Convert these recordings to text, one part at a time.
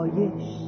نمایش.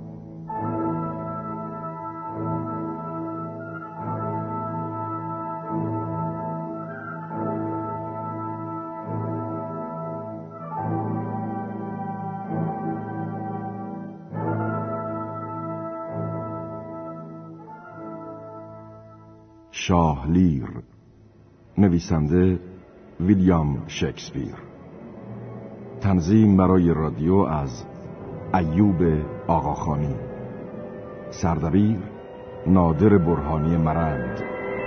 شاه لیر، نویسنده ویلیام شکسپیر، تنظیم برای رادیو از ایوب آقاخانی، سردبیر نادر برهانی مرند.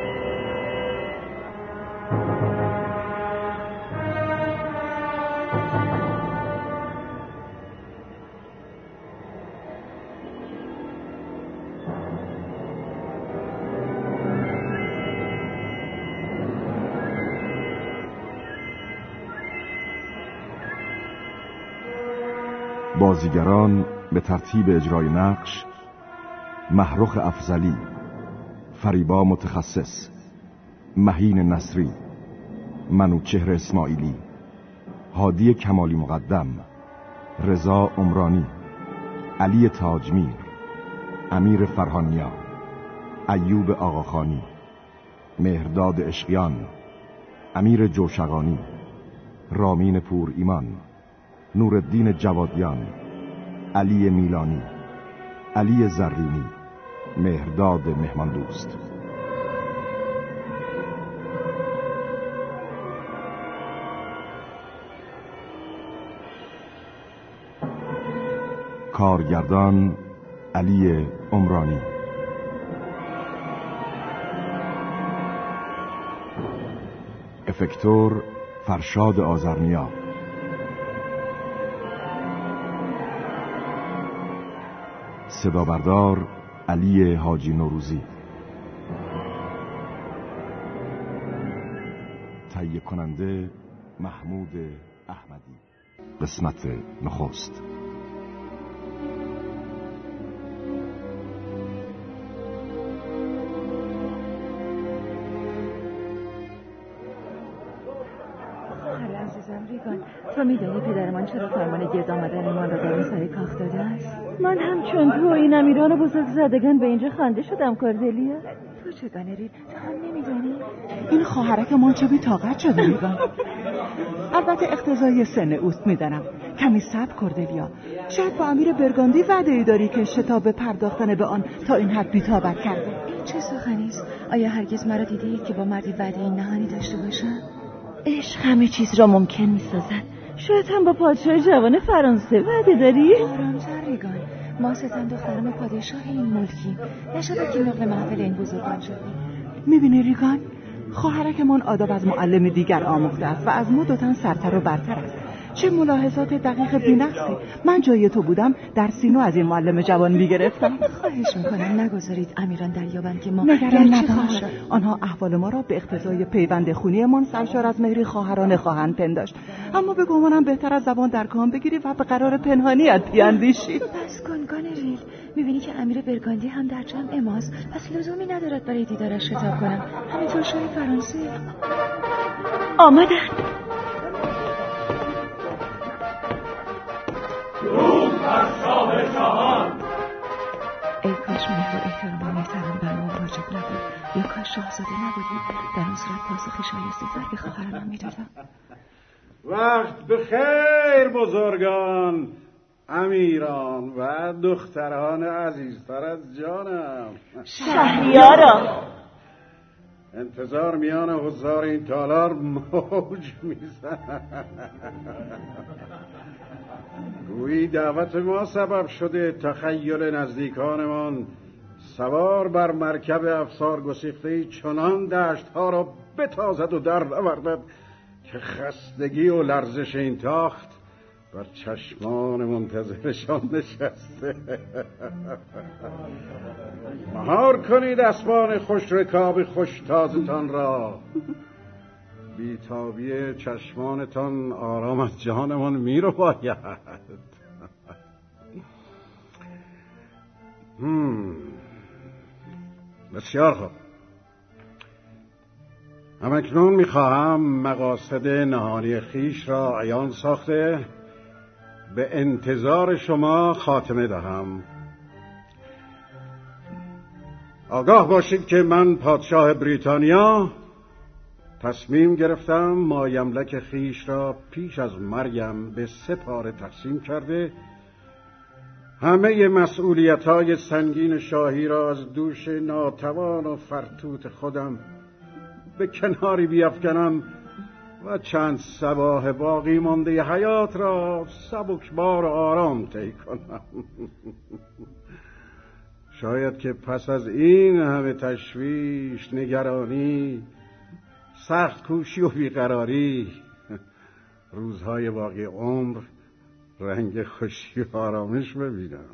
بازیگران به ترتیب اجرای نقش: محروخ افضلی، فریبا متخصص، مهین نصری، منوچهر اسماعیلی، هادی کمالی مقدم، رضا عمرانی، علی تاجمیر، امیر فرهانیا، ایوب آقاخانی، مهرداد اشقیان، امیر جوشقانی، رامین پور ایمان، نورالدین جوادیان، علی میلانی، علی زرینی، مهرداد مهمان دوست. کارگردان علی عمرانی. افکتور فرشاد آذرنیا. صدا بردار علی حاجی نوروزی. تهیه کننده محمود احمدی. قسمت نخست. تو میدونی پدرمان چرا فرمان گرد آمدنمان را در این سر کاخ داده است؟ من همچون تو این امیران بزرگ زدگان به اینجا خوانده شدم کاردلیا. تو چگونه رید؟ تو هم نمیدونی؟ این خواهرک من چه بی طاقت شده میگن. البته اقتضای سن اوست میدانم. کمی صبر کاردلیا. شاید با امیر برگاندی وعده ای داری که شتاب پرداختن به آن تا این حد بی طاقت کرده. این چه سخنی است؟ آیا هرگز مرا دیدید که با مردی وعده این نهانی داشته باشم؟ عشق همه چیز را ممکن می‌سازد. شاید هم با پادشاه جوان فرانسه وعده داری؟ آرام‌تر ریگان. ما ستن دختران پادشاه این ملکیم. نشده که نقل محفل این بزرگان شدیم. می‌بینی ریگان؟ خواهرکمان آداب از معلم دیگر آموخته است و از ما دوتن سرتر و برتر است. چه ملاحظات دقیق بی‌نقصی. من جای تو بودم در سینو از این معلم جوان می‌گرفتم. خواهش می‌کنم نگذارید امیران دریابند که ما نگران نباش. آنها احوال ما را به اقتضای پیوند خونی‌مان سرشار از مهری خواهرانه خواهند پنداشت. اما به گمانم بهتر از زبان در کام بگیری و به قرار پنهانیت بیاندیشی. بس کن گانریل. می‌بینی که امیر برگاندی هم در جمع ماست. پس لزومی ندارد برای دیدارش شتاب کنم. همینطور شاه فرانسه. آمدند. ای کاش مهر و احترام و مهترم بر ما واجب نبود، یا کاش شاهزاده نبودی. در اون صورت پاسخی شایسته تر به خواهرانم میدادم. وقت بخیر بزرگان، امیران و دختران عزیزتر از جانم. شهریارا، انتظار میان حضار این تالار موج میزن. گویی دعوت ما سبب شده تخیل نزدیکانمان سوار بر مرکب افسار گسیخته‌ای چنان دشت‌ها را بتازد و در نوردد که خستگی و لرزش این تاخت بر چشمان منتظرشان نشسته. مهار کنید اسبان خوش رکاب خوش تازتان را. بیتابی چشمانتان آرام از جانمان می رو باید. بسیار خوب. همکنون میخواهم مقاصد نهانی خیش را عیان ساخته به انتظار شما خاتمه دهم. آگاه باشید که من پادشاه بریتانیا تصمیم گرفتم مایملک خیش را پیش از مرگم به 3 پاره تقسیم کرده، همه مسئولیت‌های سنگین شاهی را از دوش ناتوان و فرتوت خودم به کناری بیفکنم و چند صباح باقی مانده حیات را سبکبار و آرام طی کنم. شاید که پس از این همه تشویش، نگرانی، سخت کوشی و بیقراری، روزهای باقی عمر رنگ خوشی و آرامش ببینم.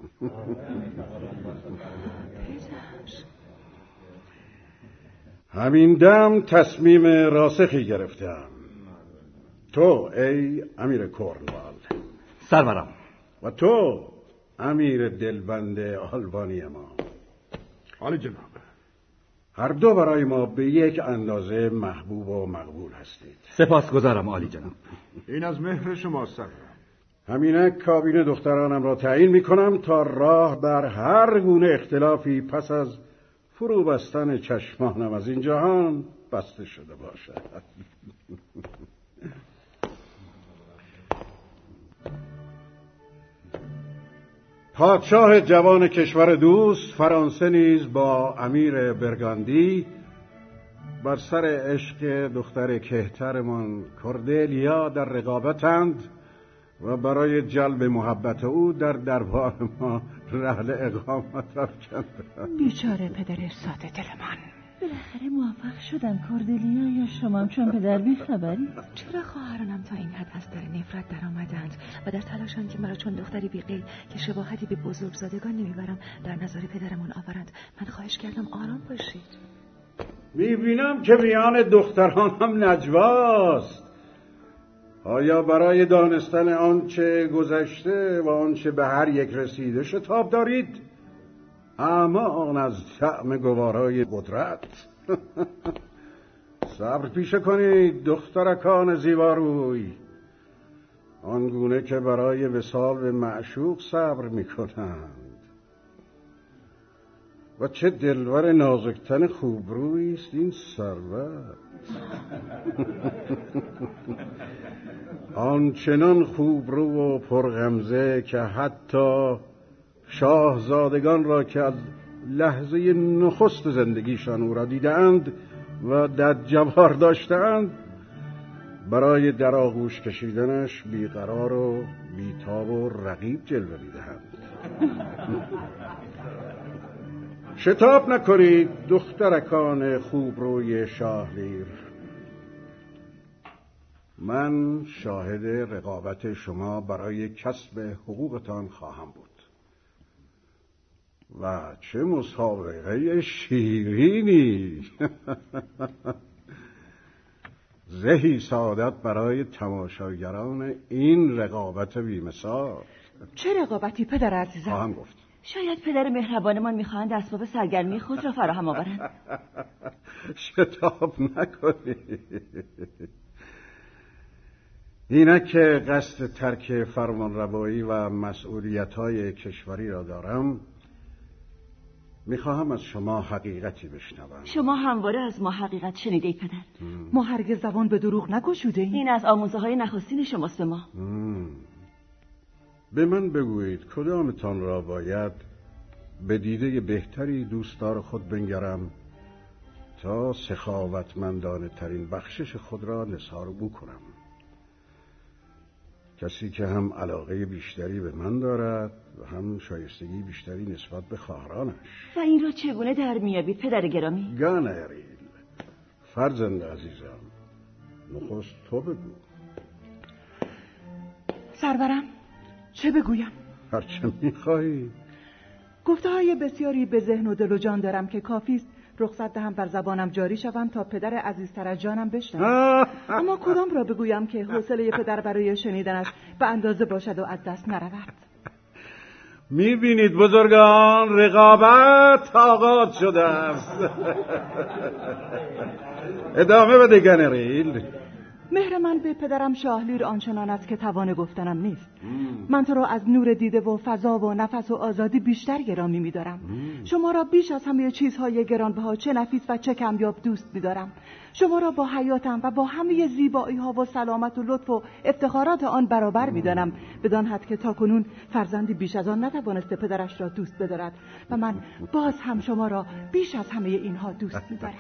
همین دم تصمیم راسخی گرفتم. تو ای امیر کورنوال سرورم، و تو امیر دلبند آلبانی ما، عالی جناب، هر دو برای ما به یک اندازه محبوب و مقبول هستید. سپاسگزارم عالی جناب. این از مهر شماست سرورم. همینک کابینه دخترانم را تعیین میکنم تا راه بر هر گونه اختلافی پس از فرو بستن چشمانم از این جهان بسته شده باشد. پادشاه جوان کشور دوست فرانسه نیز با امیر برگاندی بر سر عشق دختر کهترمان کوردلیا در رقابتند و برای جلب محبت او در دربار ما رحل اقامت افکندند. بیچاره پدر ساده دل من. بالاخره موفق شدن کوردلیا یا شما چون پدر بی خبری؟ چرا خواهرانم تا این حد از در نفرت در آمدند و در تلاشند که مرا چون دختری بی‌قید که شباهتی به بزرگزادگان نمیبرم در نظر پدرمون آورند؟ من خواهش کردم آرام باشید. میبینم که میان دختران هم نجواست. آیا برای دانستن آنچه گذشته و آنچه به هر یک رسیده شتاب دارید؟ اما آن از طعم گوارای قدرت. صبر پیشه کنید دخترکان زیباروی، آنگونه که برای وصال به معشوق صبر میکنند. و چه دلبر نازکتن خوبرویی است این ثروت. آنچنان خوبرو و پرغمزه که حتی شاهزادگان را که از لحظه نخست زندگیشان او را دیدند و در جوار داشتند برای در آغوش کشیدنش بیقرار و بیتاب و رقیب جلوه می‌دهند. شتاب نکنید دخترکان خوبروی شاهلیر، من شاهد رقابت شما برای کسب حقوقتان خواهم بود. و چه مسابقه شیرینی. زهی سعادت برای تماشاگران این رقابت بی‌مثال. چه رقابتی پدر عزیزم؟ خواهم گفت. شاید پدر مهربانمان میخواهند اسباب سرگرمی خود را فراهم آورند. شتاب نکنید. اینک که قصد ترک فرمانروایی و مسئولیت‌های کشوری را دارم، میخواهم از شما حقیقتی بشنوم. شما همواره از ما حقیقت شنیده ای پدر. ما هرگز زبان به دروغ نگشوده ایم. این از آموزه های نخستین شماست به ما. به من بگویید کدامتان را باید به دیده بهتری دوستدار خود بنگرم تا سخاوتمندانه ترین بخشش خود را نثارگو کنم. کسی که هم علاقه بیشتری به من دارد و هم شایستگی بیشتری نسبت به خواهرانش. و این را چگونه در میابید پدر گرامی؟ گانریل، فرزند عزیزم، نخست تو بگو. سرورم، چه بگویم؟ هرچه میخواهی. گفته های بسیاری به ذهن و دل و جان دارم که کافیست رخصت دهم بر زبانم جاری شوم تا پدر عزیزتر از جانم بشنوم. اما کدام را بگویم که حوصله پدر برای شنیدنش به اندازه باشد و از دست نرود؟ میبینید بزرگان، رقابت آغاز شده است. ادامه بده گنریل. مهر من به پدرم شاهلیر آنچنان است که توان گفتنم نیست. من تو را از نور دیده و فضا و نفس و آزادی بیشتر گرامی می‌دارم. شما را بیش از همه چیزهای گرانبها، چه نفیس و چه کمیاب دوست می‌دارم. شما را با حیاتم و با همه زیبایی‌ها و سلامت و لطف و افتخارات آن برابر می‌دانم، بدان حد که تاکنون فرزندی بیش از آن نتوانسته پدرش را دوست بدارد و من باز هم شما را بیش از همه اینها دوست می‌دارم.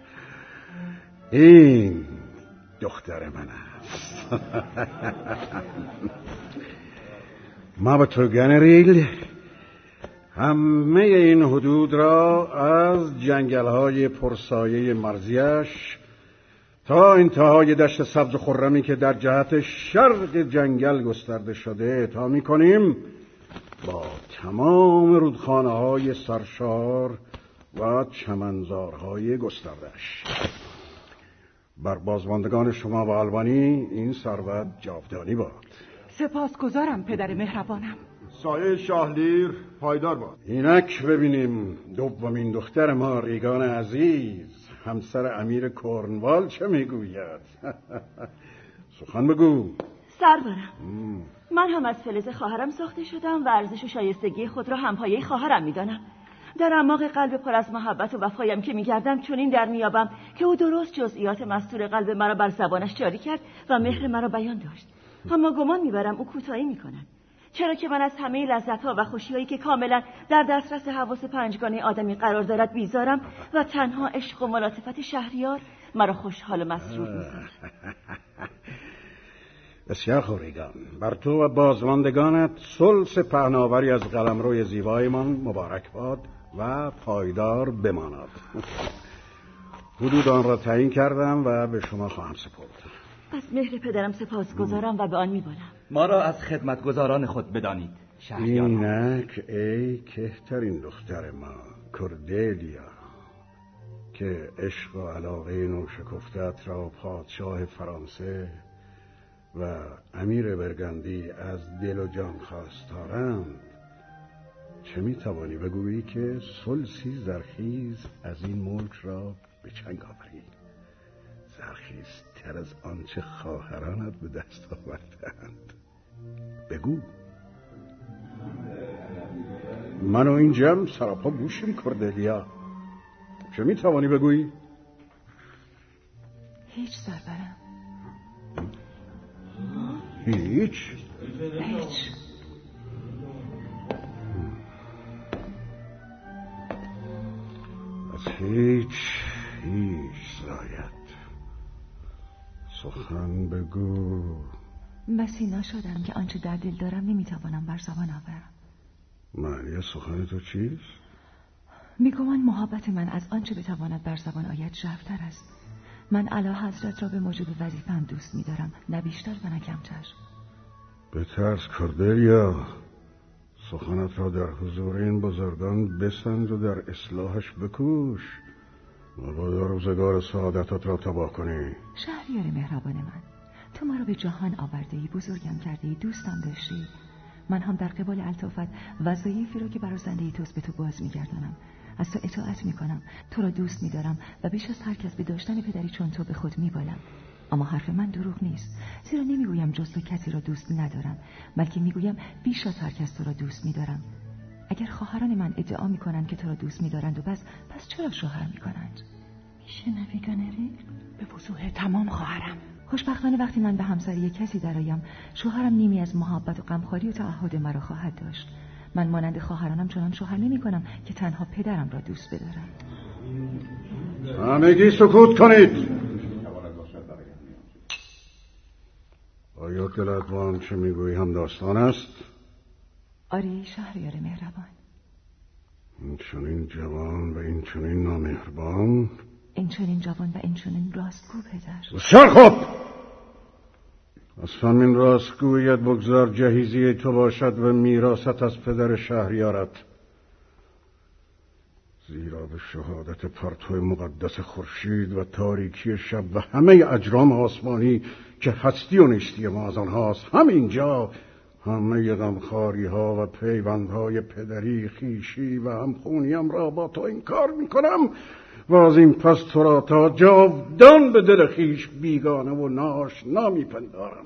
این دختر من است. ما به تو گنریل همه این حدود را از جنگل‌های پرسایه مرزیش تا انتهای دشت سبز خرمی که در جهت شرق جنگل گسترده شده تا می‌کنیم، با تمام رودخانه‌های سرشار و چمنزارهای گسترده‌اش. بر بازماندگان شما و آلبانی این ثروت جاودانی باد. سپاسگزارم پدر مهربانم. سایه شاهلیر پایدار باد. اینک ببینیم دومین دختر ما ریگان عزیز، همسر امیر کورنوال چه میگوید؟ سخن بگو. سرورم، من هم از فلز خواهرم ساخته شدم و ارزش و شایستگی خود را همپایه خواهرم میدانم. در اعماق قلب پر از محبت و وفایم که میگردم چنین در میابم که او درست جزئیات مستور قلب مرا بر زبانش جاری کرد و مهر مرا بیان داشت. اما گمان میبرم او کوتاهی میکند، چرا که من از همه لذت‌ها و خوشی‌هایی که کاملا در دسترس حواس پنجگانه آدمی قرار دارد بیزارم و تنها عشق و ملاطفت شهریار مرا خوشحال و مسرور می‌سازد. بسیار خوب ریگان، بر تو و بازماندگانت ثلث پهناوری از قلمروی زیبایمان مبارک باد و پایدار بماند. حدود آن را تعیین کردم و به شما خواهم سپرد. از مهر پدرم سپاسگزارم و به آن می‌بالم. ما را از خدمتگزاران خود بدانید شهریار. اینک ای کهترین دختر ما کوردلیا، که عشق و علاقه نوشکفتت را پادشاه فرانسه و امیر برگندی از دل و جان خواستارند، چه میتوانی بگویی که ثلثی زرخیز از این ملک را به چنگ آوری؟ زرخیزتر از آنچه خواهرانت به دست آوردند. بگو. من و این جمع سراپا گوشیم کوردلیا. چه میتوانی بگویی؟ هیچ سرورم. هیچ؟ از هیچ زاید. سخن بگو. بسی ناشدم که آنچه در دل دارم نمیتوانم بر زبان آورم. معنی سخن تو چیست؟ میگویم محبت من از آنچه بتواند بر زبان آید ژرف‌تر است. من اعلی حضرت را به موجب وظیفه‌ام دوست می‌دارم، نه بیشتر و نه کمتر. بترس کوردلیا، سخنت را در حضور این بزرگان بسنج و در اصلاحش بکوش، مبادا روزگار سعادتت را تباه کنی. شهریار مهربان من، تو ما را به جهان آورده‌ای، بزرگم کرده‌ای، دوستم داشتی. من هم در قبال الطافت وظایفی را که برازنده توست به تو باز می‌گردانم. از تو اطاعت میکنم، تو را دوست میدارم و بیش از هر کس به داشتن پدری چون تو به خود میبالم. اما حرف من دروغ نیست، زیرا نمیگویم جز تو کسی را دوست ندارم، بلکه میگویم بیش از هر کس تو را دوست میدارم. اگر خواهران من ادعا میکنند که تو را دوست میدارند و پس چرا شوهر میکنند؟ میشنوی گانریل؟ به وضوح تمام خواهرم. خوشبختانه وقتی من به همسری کسی درایم، شوهرم نیمی از محبت و غمخواری و تعهد مرا خواهد داشت. من مانند خواهرانم چنان شوهر نمی کنم که تنها پدرم را دوست بدارم. همگی سکوت کنید. آیا دلت با آنچه میگویی هم داستان است؟ آری شهریار مهربان. این چنین جوان و این چنین نامهربان، این چنین جوان و این چنین راستگو پدر. بسیار خوب. از همین راستگویت بگذار جهیزی تو باشد و میراثت از پدر شهریارت، زیرا به شهادت پرتو مقدس خورشید و تاریکی شب و همه اجرام آسمانی که هستی و نیستی ما از آنهاست، همینجا همه غمخواری ها و پیوندهای پدری، خیشی و همخونیم را با تو انکار میکنم و از این پس تو را تا جاودان به دل خویش بیگانه و ناآشنا میپندارم.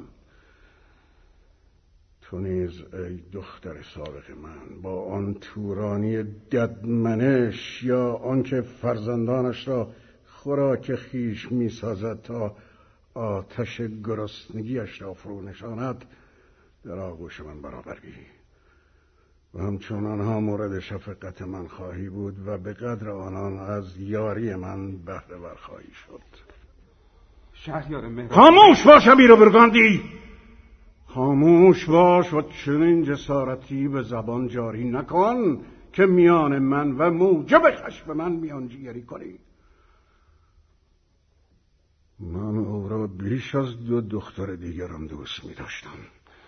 تو نیز ای دختر سابق من با آن تورانی ددمنش یا آنکه فرزندانش را خوراک خویش میسازد تا آتش گرسنگیش را فرو نشاند در آغوش من برآوری و همچون آنها مورد شفقت من خواهی بود و به قدر آنان از یاری من بهره ور خواهی شد. شهریار مهران، خاموش باش امیر برگاندی، خاموش باش و چنین جسارتی به زبان جاری نکن که میان من و موجب خشم من میانجیگری کنی. من او را بیش از 2 دختر دیگرم دوست می داشتم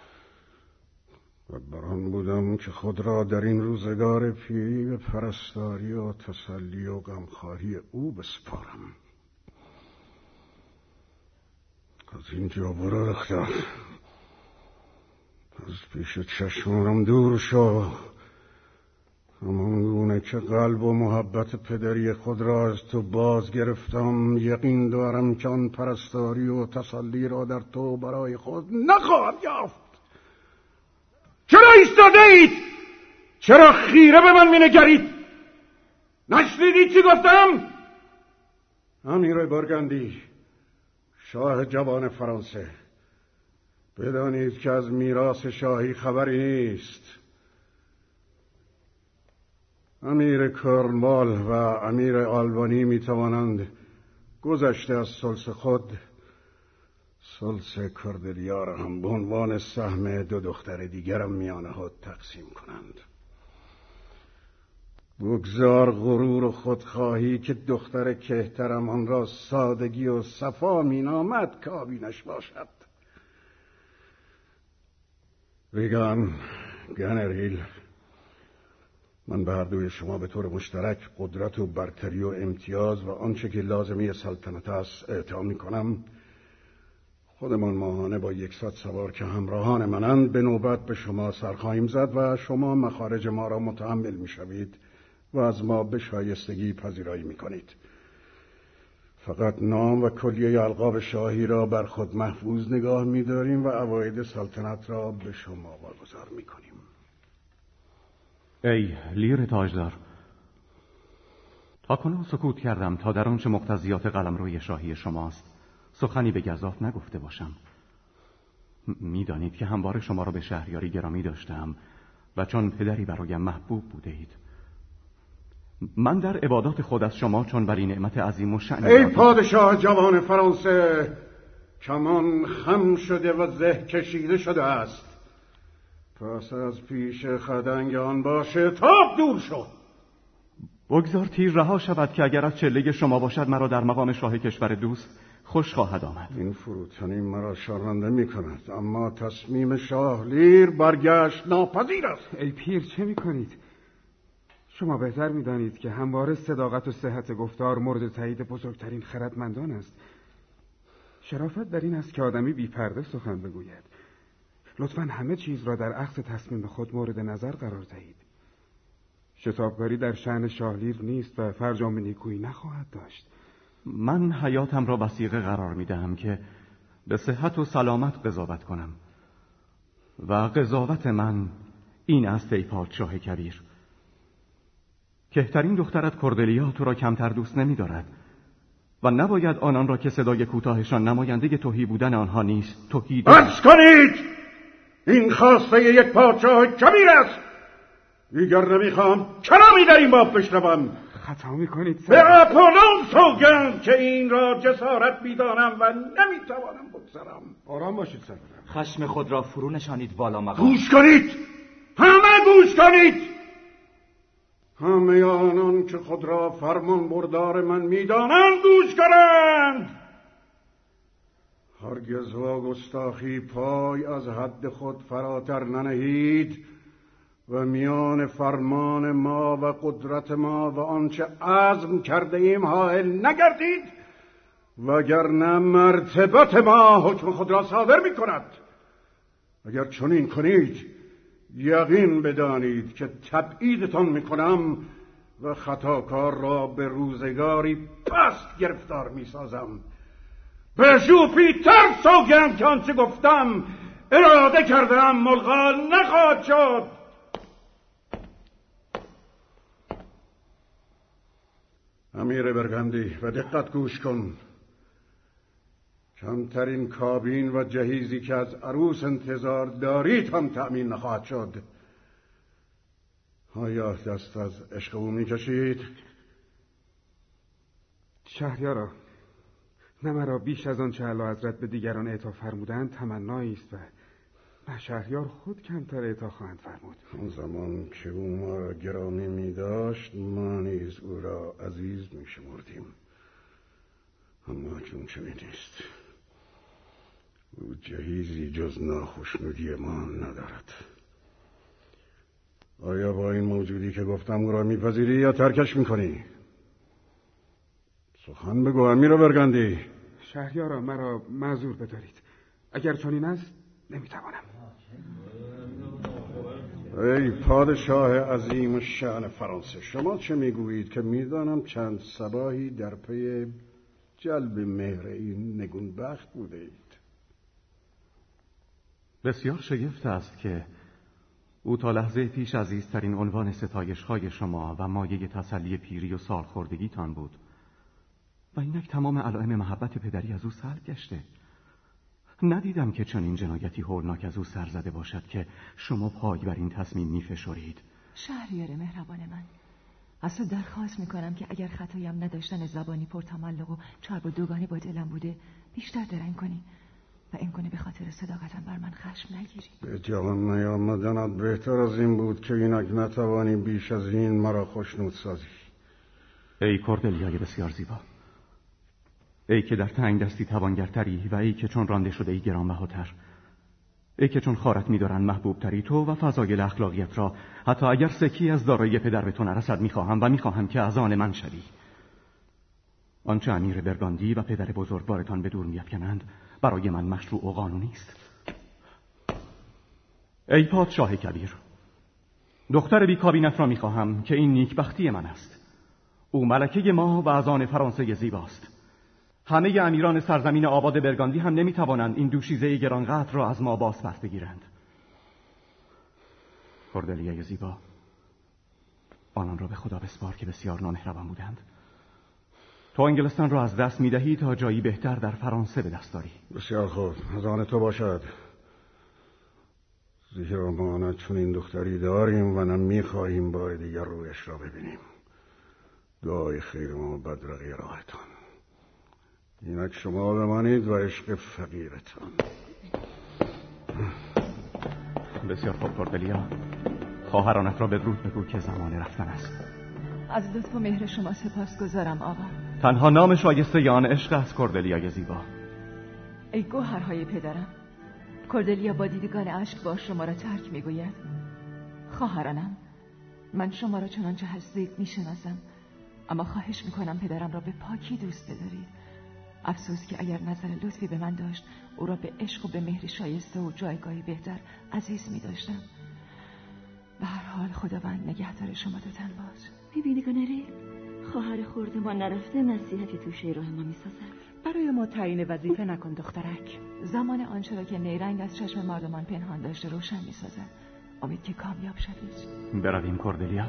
و بران بودم که خود را در این روزگار پیری به پرستاری و تسلی و غمخواری او بسپارم. از اینجا برو دختر، از پیش چشمانم دور شو. همان گونه که قلب و محبت پدری خود را از تو باز گرفتم، یقین دارم که آن پرستاری و تسلی را در تو برای خود نخواهم یافت. چرا ایستاده اید؟ چرا خیره به من مینگرید؟ نشنیدید چی گفتم؟ امیر برگندی، شاه جوان فرانسه، بدانید که از میراث شاهی خبری نیست. امیر کرنوال و امیر آلبانی می توانند گذشته از ثلث خود ثلث کردلیا را هم به عنوان سهم 2 دختر دیگرم میان خود تقسیم کنند. بگذار غرور و خودخواهی که دختر کهترم آن را سادگی و صفا مینامد کابینش باشد. ریگان، گنریل، من به هر دوی شما به طور مشترک قدرت و برتری و امتیاز و آنچه که لازمی سلطنت است اعطا می‌کنم. خودمان ماهانه با 100 سوار که همراهان منند به نوبت به شما سر خواهیم زد و شما مخارج ما را متحمل می‌شوید و از ما به شایستگی پذیرایی می‌کنید. فقط نام و کلیه القاب شاهی را بر خود محفوظ نگاه می‌داریم و عواید سلطنت را به شما واگذار می‌کنیم. ای لیر تاجدار، تاکنون سکوت کردم تا در آنچه مقتضیات قلمروی شاهی شماست سخنی به گزاف نگفته باشم. میدانید که همواره شما را به شهریاری گرامی داشتم و چون پدری برایم محبوب بوده اید. من در عبادات خود از شما چون بر این نعمت عظیم و شأن ای پادشاه جوان فرانسه، کمان خم شده و زه کشیده شده است. پس از پیش خدنگ آن باشه تاب دور شد. بگذار تیر رها شود که اگر از چله شما باشد مرا در مقام شاه کشور دوست خوش خواهد آمد. این فروتنی مرا شرمنده می کند، اما تصمیم شاه لیر برگشت ناپذیر است. ای پیر چه می کنید؟ شما بهتر می دانید که همواره صداقت و صحت گفتار مورد تایید بزرگترین خردمندان است. شرافت در این است که آدمی بی پرده سخن بگوید. لطفاً همه چیز را در اخذ تصمیم خود مورد نظر قرار دهید. شتابکاری در شأن شاه لیر نیست و فرجام نیکویی نخواهد داشت. من حیاتم را وثیقه قرار می دهم که به صحت و سلامت قضاوت کنم و قضاوت من این است ای پادشاه کبیر. کهترین دخترت کردلیا تو را کمتر دوست نمی دارد و نباید آنان را که صدای کوتاهشان نماینده تهی بودن آنها نیست تهی دارد. بس کنید! این خواسته یک پادشاه کبیر است. دیگر نمیخوام کلامی در این باب بشنوم. خطا میکنید به اپولون سوگند که این را جسارت میدانم و نمیتوانم بگذارم. آرام باشید سرورم. خشم خود را فرو نشانید بالا مقام. گوش کنید، همه گوش کنید. همه آنان که خود را فرمان بردار من میدانند گوش کنند. هرگز و گستاخی پای از حد خود فراتر ننهید و میان فرمان ما و قدرت ما و آنچه عزم کرده ایم حائل نگردید، وگرنه مرتبت ما حکم خود را صادر می کند. اگر چنین کنید یقین بدانید که تبعیدتان می کنم و خطاکار را به روزگاری پست گرفتار می سازم. به ژوپیتر سوگند که آنچه گفتم اراده کردم ملغا نخواهد شد. امیر برگندی و دقت گوش کن. کمترین کابین و جهیزی که از عروس انتظار دارید هم تأمین نخواهد شد. آیا دست از عشق او می‌کشید؟ شهریارا، نه مرا بیش از آن چه اعلیحضرت به دیگران اعطا فرمودند تمنایی است و نه شهریار خود کمتر اعطا خواهند فرمود. آن زمان که او ما را گرامی می‌داشت ما نیز او را عزیز می‌شمردیم، اما اکنون چنین نیست. او جهیزی جز ناخشنودی ما ندارد. آیا با این موجودی که گفتم او را میپذیری یا ترکش میکنی؟ سخن بگو امیر برگندی. شهریارا، مرا معذور بدارید. اگر چنین است نمیتوانم. ای پادشاه عظیم شأن فرانسه، شما چه میگویید که میدانم چند صباحی در پی جلب مهر این نگونبخت بوده اید؟ بسیار شگفت است که او تا لحظه پیش عزیزترین عنوان ستایش‌های شما و مایه تسلی پیری و سالخوردگیتان بود و اینک تمام علائم محبت پدری از او سلب گشته. ندیدم که چنین جنایتی هولناک از او سر زده باشد که شما پای بر این تصمیم می‌فشارید. شهریار مهربان من، از تو درخواست میکنم که اگر خطایم نداشتن زبانی پرتملق و چرب و دوگانه با دلم بوده بیشتر درنگ کنی و این کنی به خاطر صداقتم بر من خشم نگیری. به جوان نیامدنت بهتر از این بود که اینک نتوانی بیش از این مرا خوشنود سازی. ای کوردلیای بسیار زیبا، ای که در تنگ دستی توانگرتری و ای که چون رانده شده ای گرانبهاتر، ای که چون خارت می‌دارن محبوب تری، تو و فضایل اخلاقیت را حتی اگر سکی از دارایی پدر به تو نرسد می‌خواهم و می‌خواهم که از آن من شوی. آنچه امیر برگاندی و پدر بزرگوارتان به دور می‌افکنند برای من مشروع و قانونی است. ای پادشاه کبیر، دختر بی کابینت را می‌خواهم که این نیکبختی من است. او ملکه ما و از آن فرانسه زیباست. همه امیران سرزمین آباد برگاندی هم نمی‌توانند این دوشیزه گرانقدر را از ما باز پس بگیرند. کوردلیای زیبا، آنان را به خدا بسپار که بسیار نامهربان بودند. تو انگلستان را از دست می‌دهی تا جایی بهتر در فرانسه به دست داری. بسیار خوب، از آن تو باشد. زیرا ما نه چون این دختری داریم و نه می‌خواهیم بار دیگر رویش را ببینیم. دعای خیر ما بدرقی راهتان. اینک شما بمانید و عشق فقیرتان. بسیار خوب کوردلیا، خواهرانت را بدرود بگو که زمان رفتن است. از لطف و مهر شما سپاسگزارم آقا. تنها نام شایسته آن عشق است کوردلیای زیبا. ای گوهرهای پدرم، کوردلیا با دیدگان اشک با شما را ترک میگوید. خواهرانم، من شما را چنانچه هستید میشناسم، اما خواهش میکنم پدرم را به پاکی دوست بدارید. افسوس که اگر نظر لطفی به من داشت او را به عشق و به مهر شایسته و جایگاهی بهتر عزیز می داشتم. به هر حال خداوند نگهدار شما دو تن باش. میبینی گنری؟ خواهر خورد ما نرفته نصیحتی توشه راه ما میسازد. برای ما تعیین وظیفه نکن دخترک. زمان آنچه را که نیرنگ از چشم مردمان پنهان داشته روشن میسازد. امید که کامیاب شوید. برویم کوردلیا.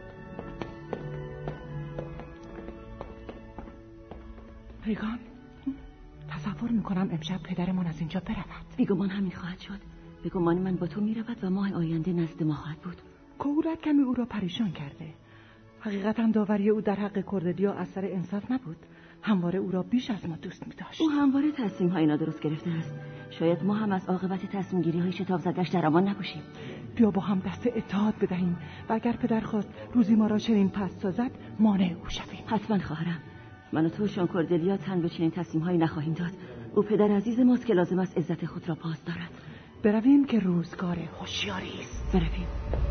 ریگان، تصور میکنم امشب پدرمان از اینجا برود. بیگمان همین خواهد شد. بگمان من با تو میرود و ماه آینده نزد ما خواهد بود. کهولت کمی او را پریشان کرده. حقیقتا داوری او در حق کوردلیا اثر انصاف نبود. همواره او را بیش از ما دوست می‌داشت. او همواره تصمیم‌های نادرست گرفته است. شاید ما هم از عاقبت تصمیم‌گیری‌های شتاب زدش در امان نباشیم. بیا با هم دست اتحاد بدهیم و اگر پدر خواست روزی ما را چنین پس سازد مانع او شویم. حتما خواهرم. من و تو شان کوردلیا تن به چنین تصمیم‌هایی نخواهیم داد. او پدر عزیز ماست که لازم است عزت خود را باز دارد. برویم که روزگار هوشیاری است. برویم.